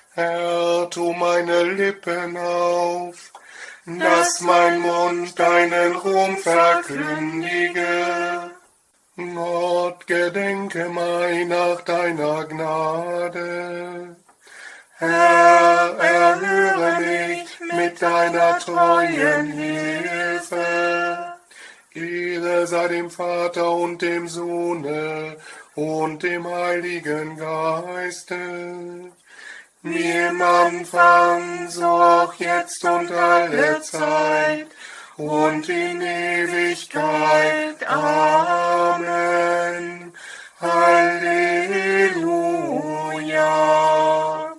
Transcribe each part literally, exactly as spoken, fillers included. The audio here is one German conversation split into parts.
Herr, tu meine Lippen auf, dass mein Mund deinen Ruhm verkündige. Gott, gedenke meiner deiner Gnade. Herr, erhöre mich mit deiner treuen Hilfe. Ehre sei dem Vater und dem Sohne und dem Heiligen Geiste, wie im Anfang, so auch jetzt und alle Zeit und in Ewigkeit. Amen. Halleluja.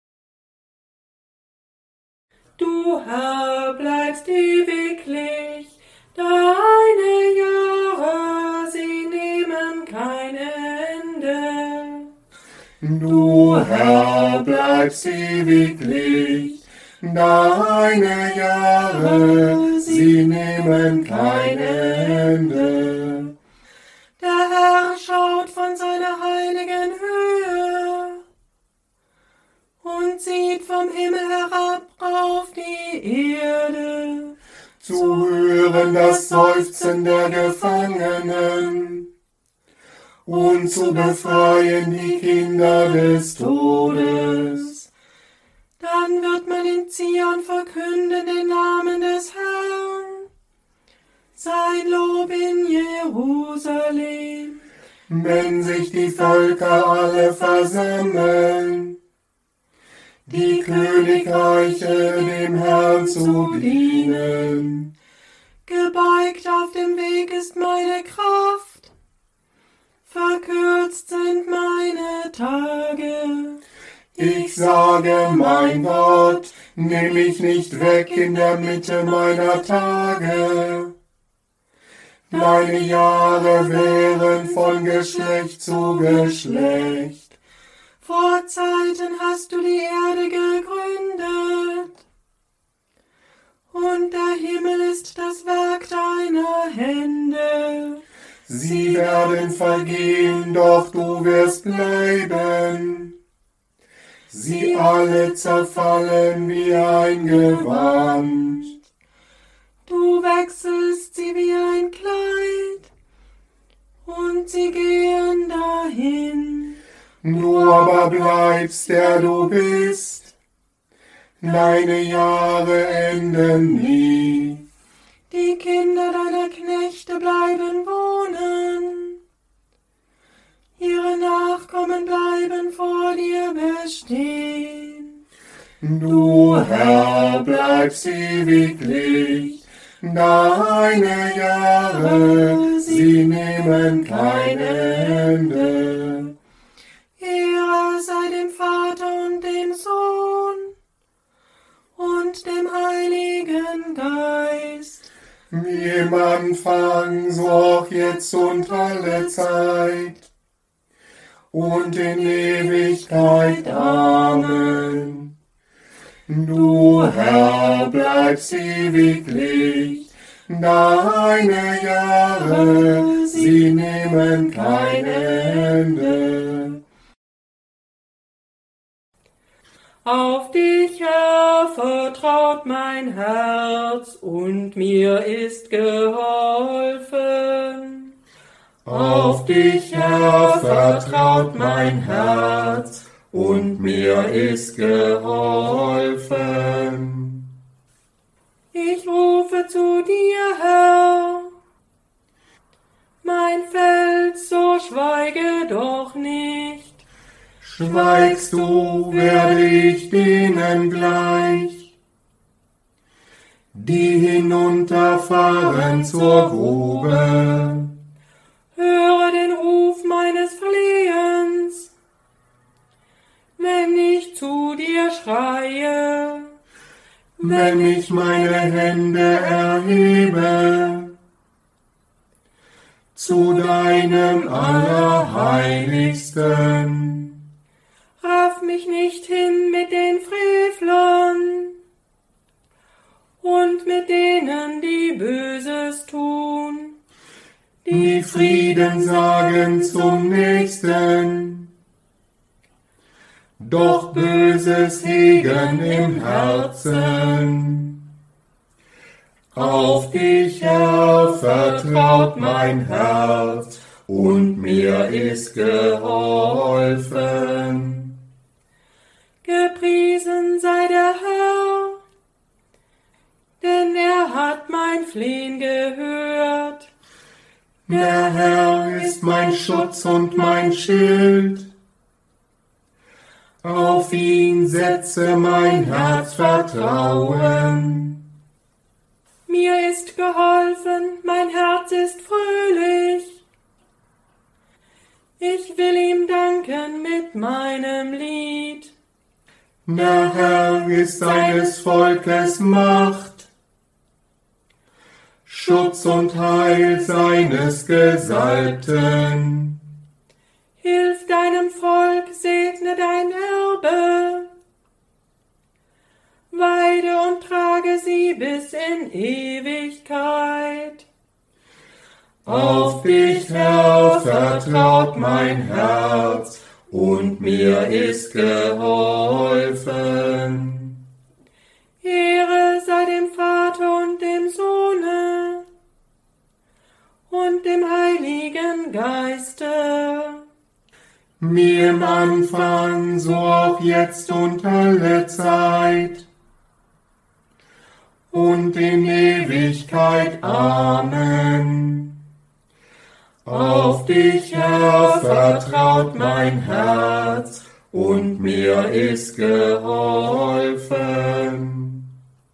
Du, Herr, bleibst ewiglich, deine Jahre, sie nehmen kein Ende. Du, Herr, bleibst ewiglich, deine Jahre, sie nehmen kein Ende. Der Herr schaut von seiner heiligen Höhe und sieht vom Himmel herab auf die Erde, zu hören das Seufzen der Gefangenen und zu befreien die Kinder des Todes. Dann wird man in Zion verkünden den Namen des Herrn, sein Lob in Jerusalem. Wenn sich die Völker alle versammeln, die Königreiche dem Herrn zu dienen. Gebeugt auf dem Weg ist meine Kraft, verkürzt sind meine Tage. Ich sage, mein Gott, nimm mich nicht weg in der Mitte meiner Tage. Deine Jahre wären von Geschlecht zu Geschlecht. Vor Zeiten hast du die Erde gegründet, und der Himmel ist das Werk deiner Hände. Sie werden vergehen, doch du wirst bleiben. Sie alle zerfallen wie ein Gewand. Du wechselst sie wie ein Kleid, und sie gehen dahin. Du aber bleibst, der du bist. Deine Jahre enden nie. Die Kinder deiner Knechte bleiben wohnen. Ihre Nachkommen bleiben vor dir bestehen. Du, Herr, bleibst ewiglich. Deine Jahre, sie nehmen kein Ende. Ehre sei dem Vater und dem Sohn und dem Heiligen Geist. Wie im Anfang, so auch jetzt und alle Zeit und in Ewigkeit. Amen. Du, Herr, bleibst ewiglich. Deine Jahre, sie nehmen kein Ende. Auf dich, Herr, vertraut mein Herz, und mir ist geholfen. Auf dich, Herr, vertraut mein Herz, und mir ist geholfen. Ich rufe zu dir, Herr, mein Fels, so schweige doch nicht. Schweigst du, werde ich denen gleich, die hinunterfahren zur Grube. Höre den Ruf meines Flehens, wenn ich zu dir schreie. Wenn ich meine Hände erhebe zu deinem Allerheiligsten. Raff mich nicht hin mit den Frevlern und mit denen, die Böses tun, die Frieden sagen zum Nächsten, doch Böses hegen im Herzen. Auf dich, Herr, vertraut mein Herz, und mir ist geholfen. Gepriesen sei der Herr, denn er hat mein Flehen gehört. Der Herr ist mein Schutz und mein Schild. Auf ihn setze mein Herz Vertrauen. Mir ist geholfen, mein Herz ist fröhlich. Ich will ihm danken mit meinem Lied. Der Herr ist seines Volkes Macht, Schutz und Heil seines Gesalbten. Hilf deinem Volk, segne dein Erbe. Weide und trage sie bis in Ewigkeit. Auf dich, Herr, vertraut mein Herz, und mir ist geholfen. Ehre sei dem Vater und dem Sohne und dem Heiligen Geiste. Wie im Anfang, so auch jetzt und alle Zeit und in Ewigkeit. Amen. Auf dich, Herr, vertraut mein Herz, und mir ist geholfen.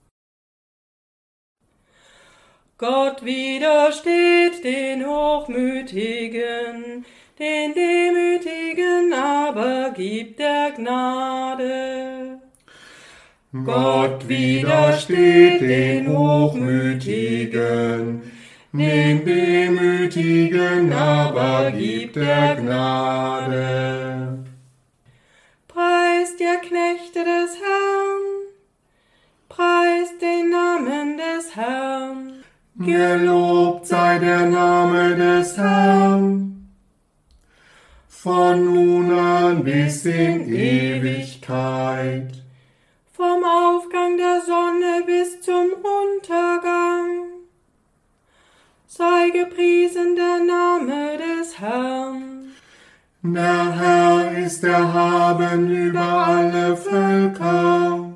Gott widersteht den Hochmütigen, den Demütigen aber gibt er Gnade. Gott widersteht den Hochmütigen, den Demütigen aber gibt er Gnade. Preist ihr Knechte des Herrn, preist den Namen des Herrn. Gelobt sei der Name des Herrn, von nun an bis in Ewigkeit. Vom Aufgang der Sonne bis zum Untergang sei gepriesen der Name des Herrn. Der Herr ist erhaben über alle Völker,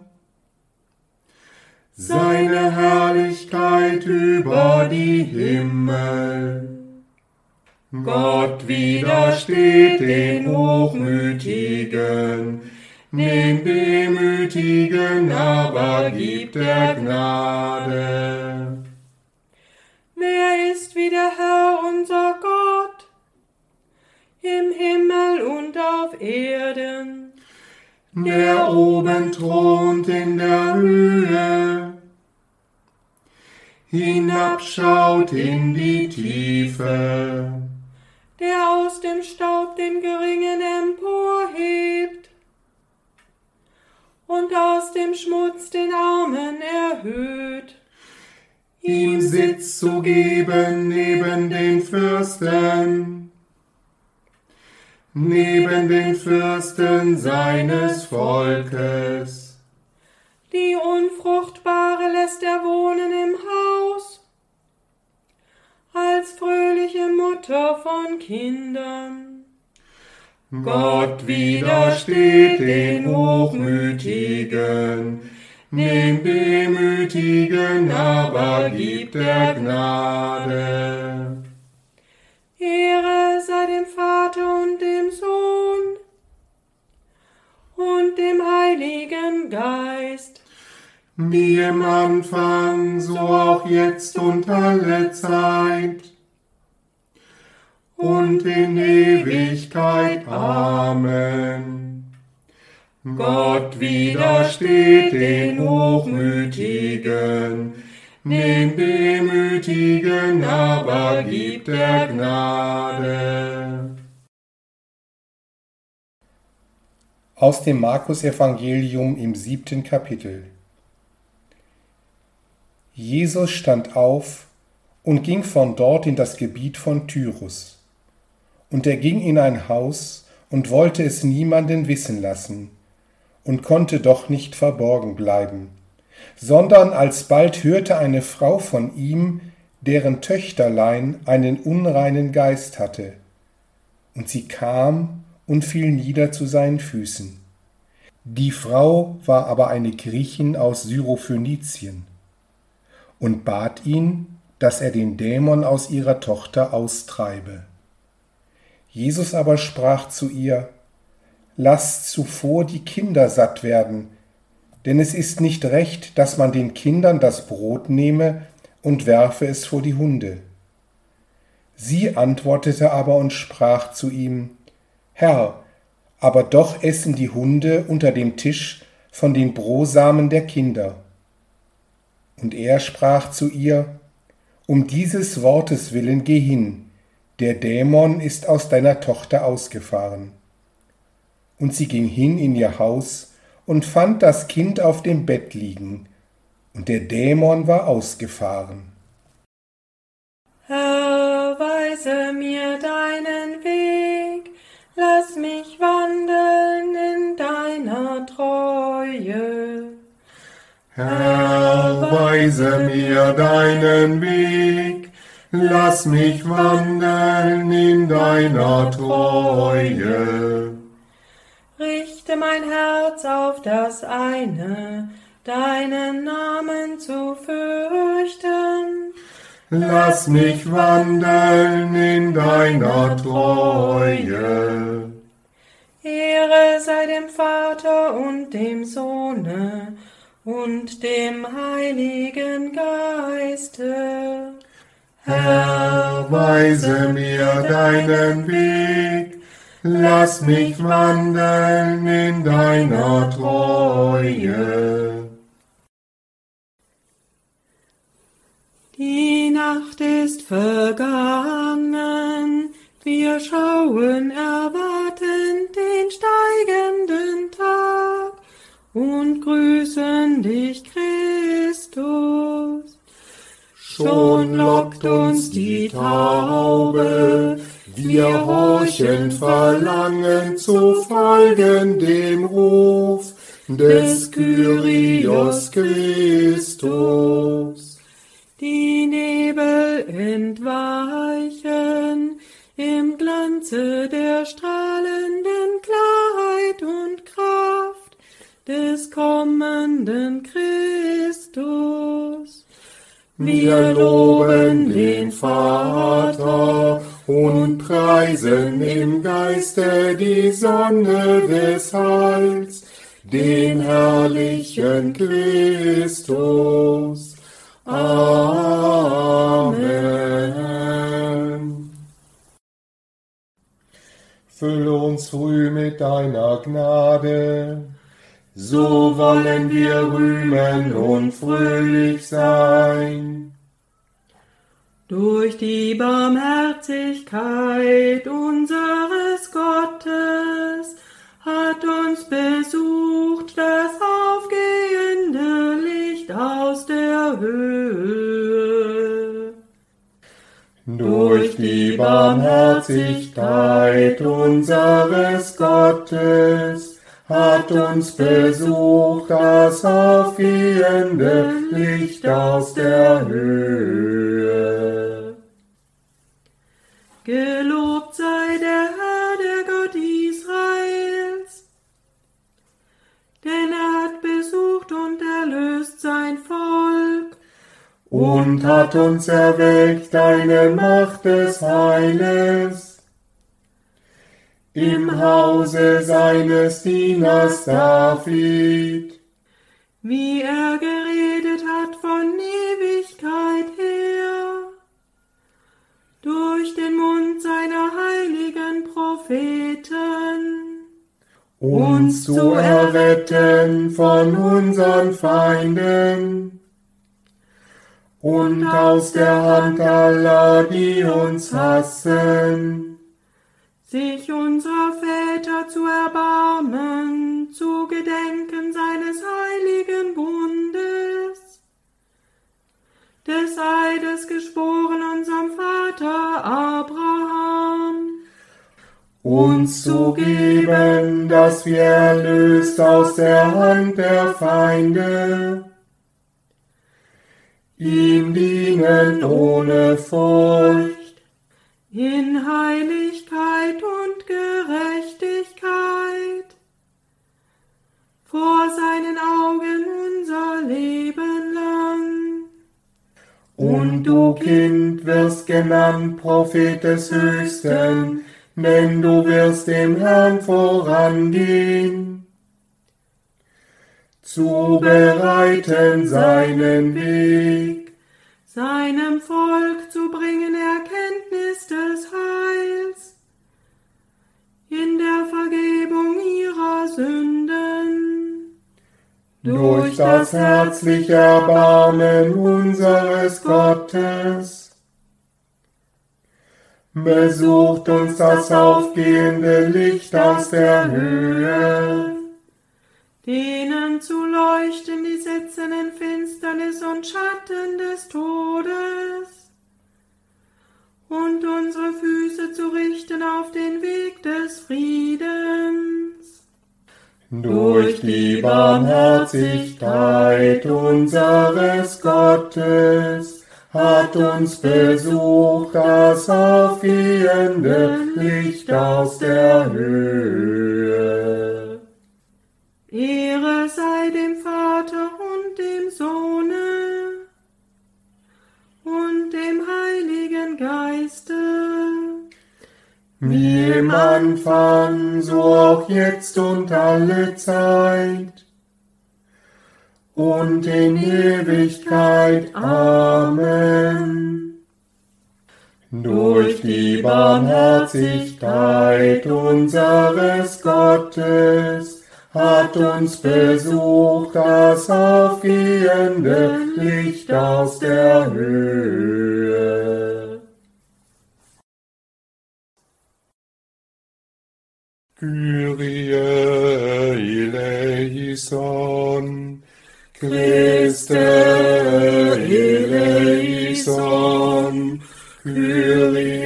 seine Herrlichkeit über die Himmel. Gott widersteht den Hochmütigen, den Demütigen aber gibt er Gnade. Wer ist wie der Herr unser Gott, im Himmel und auf Erden? Der oben thront in der Höhe, hinabschaut in die Tiefe, der aus dem Staub den Geringen emporhebt und aus dem Schmutz den Armen erhöht. ihm Sitz zu geben neben den Fürsten, neben den Fürsten seines Volkes. Die Unfruchtbare lässt er wohnen im Haus, als fröhliche Mutter von Kindern. Gott widersteht den Hochmütigen, den Demütigen aber gibt er Gnade. Ehre sei dem Vater und dem Sohn und dem Heiligen Geist. Wie im Anfang, so auch jetzt und alle Zeit und in Ewigkeit. Amen. Gott widersteht den Hochmütigen, den Demütigen aber gibt er Gnade. Aus dem Markus-Evangelium im siebten Kapitel. Jesus stand auf und ging von dort in das Gebiet von Tyrus. Und er ging in ein Haus und wollte es niemanden wissen lassen, und konnte doch nicht verborgen bleiben, sondern alsbald hörte eine Frau von ihm, deren Töchterlein einen unreinen Geist hatte. Und sie kam und fiel nieder zu seinen Füßen. Die Frau war aber eine Griechin aus Syrophönizien und bat ihn, dass er den Dämon aus ihrer Tochter austreibe. Jesus aber sprach zu ihr: Lasst zuvor die Kinder satt werden, denn es ist nicht recht, dass man den Kindern das Brot nehme und werfe es vor die Hunde. Sie antwortete aber und sprach zu ihm: Herr, aber doch essen die Hunde unter dem Tisch von den Brosamen der Kinder. Und er sprach zu ihr: Um dieses Wortes willen geh hin, der Dämon ist aus deiner Tochter ausgefahren. Und sie ging hin in ihr Haus und fand das Kind auf dem Bett liegen, und der Dämon war ausgefahren. Herr, weise mir deinen Weg, lass mich wandeln in deiner Treue. Herr, weise mir deinen Weg, lass mich wandeln in deiner Treue. Richte mein Herz auf das eine, deinen Namen zu fürchten. Lass mich wandeln in deiner Treue. Ehre sei dem Vater und dem Sohne und dem Heiligen Geiste. Herr, weise mir deinen Weg, lass mich wandeln in deiner Treue. Die Nacht ist vergangen, wir schauen erwartend den steigenden Tag und grüßen dich, Christus. Schon lockt uns die Taube, wir horchend verlangen zu folgen dem Ruf des Kyrios Christus. Die Nebel entweichen im Glanze der strahlenden Klarheit und Kraft des kommenden Christus. Wir loben den Vater und preisen im Geiste die Sonne des Heils, den herrlichen Christus. Amen. Fülle uns früh mit deiner Gnade, so wollen wir rühmen und fröhlich sein. Durch die Barmherzigkeit unseres Gottes hat uns besucht das aufgehende Licht aus der Höhe. Durch die Barmherzigkeit unseres Gottes hat uns besucht das aufgehende Licht aus der Höhe. Gelobt sei der Herr, der Gott Israels, denn er hat besucht und erlöst sein Volk und hat uns erweckt eine Macht des Heiles im Hause seines Dieners David, wie er geredet hat von Ewigkeit her, durch den Mund seiner heiligen Propheten, uns zu erretten von unseren Feinden und aus der Hand aller, die uns hassen, sich unserer Väter zu erbarmen, zu gedenken seines heiligen Bundes, des Eides geschworen unserem Vater Abraham, uns zu geben, dass wir erlöst aus der Hand der Feinde, ihm dienen ohne Furcht, in Heiligkeit und Gerechtigkeit, vor seinen Augen unser Leben lang. Und du, Kind, wirst genannt Prophet des Höchsten, denn du wirst dem Herrn vorangehen, zu bereiten seinen Weg, seinem Volk zu bringen Erkenntnis des Heils, in der Vergebung ihrer Sünden, durch das herzliche Erbarmen unseres Gottes. Besucht uns das aufgehende Licht aus der Höhe, denen zu leuchten, die sitzen in Finsternis und Schatten des Todes, und unsere Füße zu richten auf den Weg des Friedens. Durch die Barmherzigkeit unseres Gottes hat uns besucht das aufgehende Licht aus der Höhe. Ehre sei dem Vater und dem Sohne und dem Heiligen Geiste, wie im Anfang, so auch jetzt und alle Zeit und in Ewigkeit. Amen. Durch die Barmherzigkeit unseres Gottes hat uns besucht das aufgehende Licht aus der Höhe. Kyrie eleison, Christe eleison, Kyrie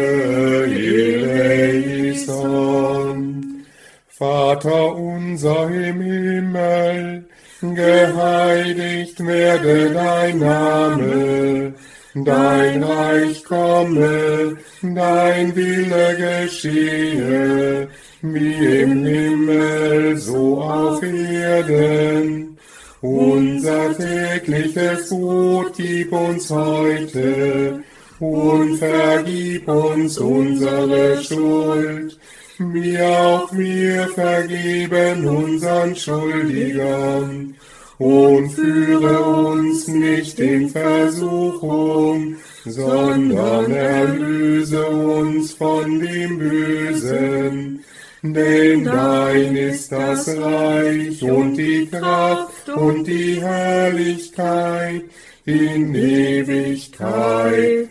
eleison. Vater unser im Himmel, geheiligt werde dein Name, dein Reich komme, dein Wille geschehe, wie im Himmel, so auf Erden. Unser tägliches Brot gib uns heute und vergib uns unsere Schuld, wie auch wir vergeben unseren Schuldigern. Und führe uns nicht in Versuchung, sondern erlöse uns von dem Bösen. Denn dein ist das Reich und die Kraft und die Herrlichkeit in Ewigkeit.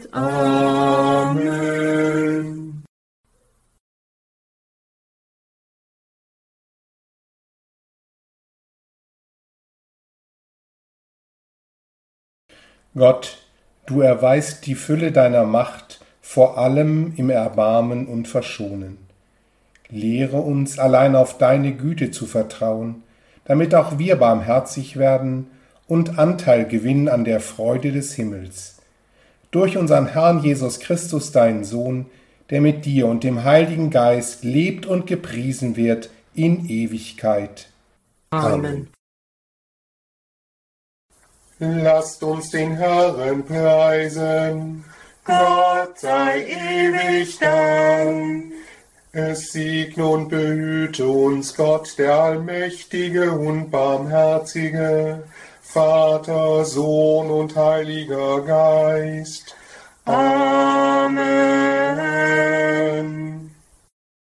Amen. Gott, du erweist die Fülle deiner Macht, vor allem im Erbarmen und Verschonen. Lehre uns allein auf deine Güte zu vertrauen, damit auch wir barmherzig werden und Anteil gewinnen an der Freude des Himmels. Durch unseren Herrn Jesus Christus, deinen Sohn, der mit dir und dem Heiligen Geist lebt und gepriesen wird in Ewigkeit. Amen. Lasst uns den Herrn preisen. Gott sei ewig Dank. Es segne und behüte uns Gott, der Allmächtige und Barmherzige, Vater, Sohn und Heiliger Geist. Amen.